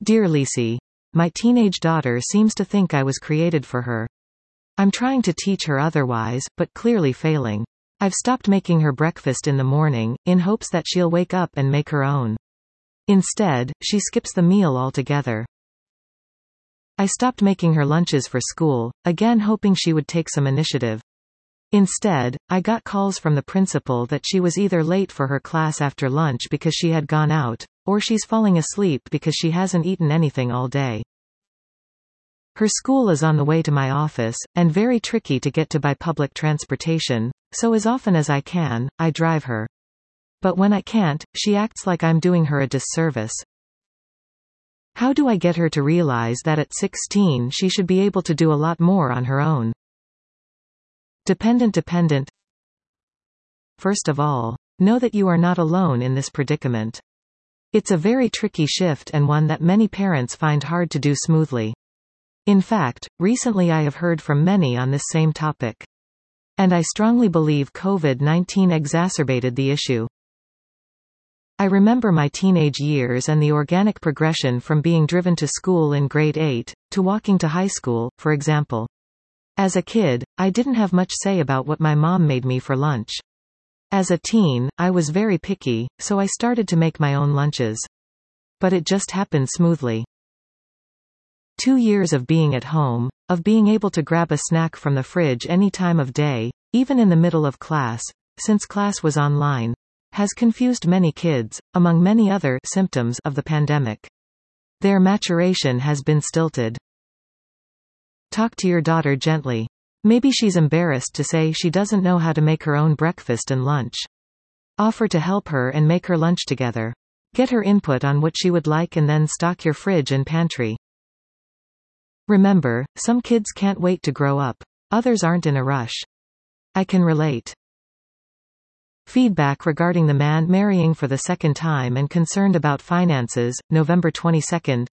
Dear Lisi, my teenage daughter seems to think I was created for her. I'm trying to teach her otherwise, but clearly failing. I've stopped making her breakfast in the morning, in hopes that she'll wake up and make her own. Instead, she skips the meal altogether. I stopped making her lunches for school, again hoping she would take some initiative. Instead, I got calls from the principal that she was either late for her class after lunch because she had gone out, or she's falling asleep because she hasn't eaten anything all day. Her school is on the way to my office, and very tricky to get to by public transportation, so as often as I can, I drive her. But when I can't, she acts like I'm doing her a disservice. How do I get her to realize that at 16 she should be able to do a lot more on her own? Dependent. First of all, know that you are not alone in this predicament. It's a very tricky shift and one that many parents find hard to do smoothly. In fact, recently I have heard from many on this same topic. And I strongly believe COVID-19 exacerbated the issue. I remember my teenage years and the organic progression from being driven to school in grade 8, to walking to high school, for example. As a kid, I didn't have much say about what my mom made me for lunch. As a teen, I was very picky, so I started to make my own lunches. But it just happened smoothly. 2 years of being at home, of being able to grab a snack from the fridge any time of day, even in the middle of class, since class was online, has confused many kids, among many other symptoms of the pandemic. Their maturation has been stilted. Talk to your daughter gently. Maybe she's embarrassed to say she doesn't know how to make her own breakfast and lunch. Offer to help her and make her lunch together. Get her input on what she would like and then stock your fridge and pantry. Remember, some kids can't wait to grow up. Others aren't in a rush. I can relate. Feedback regarding the man marrying for the second time and concerned about finances, November 22.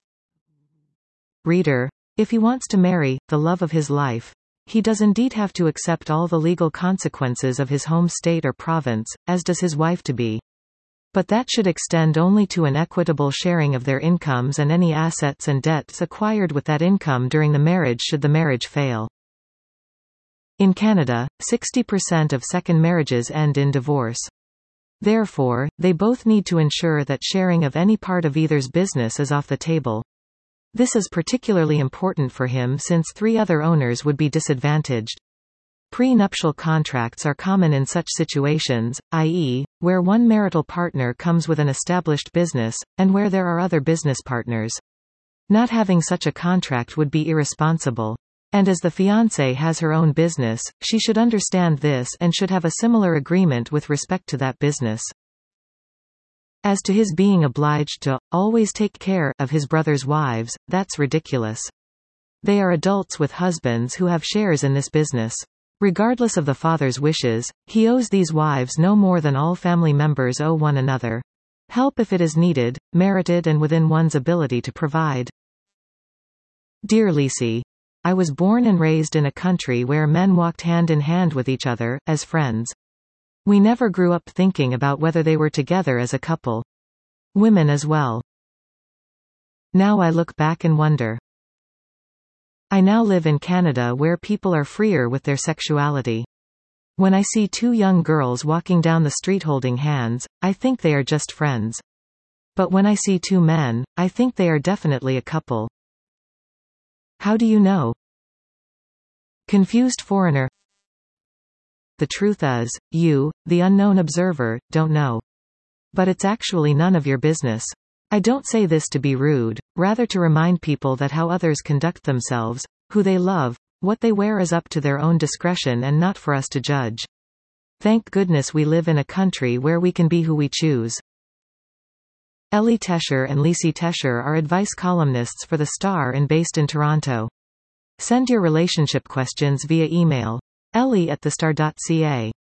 Reader, if he wants to marry the love of his life, he does indeed have to accept all the legal consequences of his home state or province, as does his wife to be. But that should extend only to an equitable sharing of their incomes and any assets and debts acquired with that income during the marriage should the marriage fail. In Canada, 60% of second marriages end in divorce. Therefore, they both need to ensure that sharing of any part of either's business is off the table. This is particularly important for him since 3 other owners would be disadvantaged. Pre-nuptial contracts are common in such situations, i.e., where one marital partner comes with an established business, and where there are other business partners. Not having such a contract would be irresponsible. And as the fiancée has her own business, she should understand this and should have a similar agreement with respect to that business. As to his being obliged to always take care of his brother's wives, that's ridiculous. They are adults with husbands who have shares in this business. Regardless of the father's wishes, he owes these wives no more than all family members owe one another. Help if it is needed, merited and within one's ability to provide. Dear Lisi, I was born and raised in a country where men walked hand in hand with each other, as friends. We never grew up thinking about whether they were together as a couple. Women as well. Now I look back and wonder. I now live in Canada where people are freer with their sexuality. When I see 2 young girls walking down the street holding hands, I think they are just friends. But when I see 2 men, I think they are definitely a couple. How do you know? Confused foreigner. The truth is, you, the unknown observer, don't know. But it's actually none of your business. I don't say this to be rude, rather to remind people that how others conduct themselves, who they love, what they wear is up to their own discretion and not for us to judge. Thank goodness we live in a country where we can be who we choose. Ellie Tesher and Lisi Tesher are advice columnists for The Star and based in Toronto. Send your relationship questions via email. ellie@thestar.ca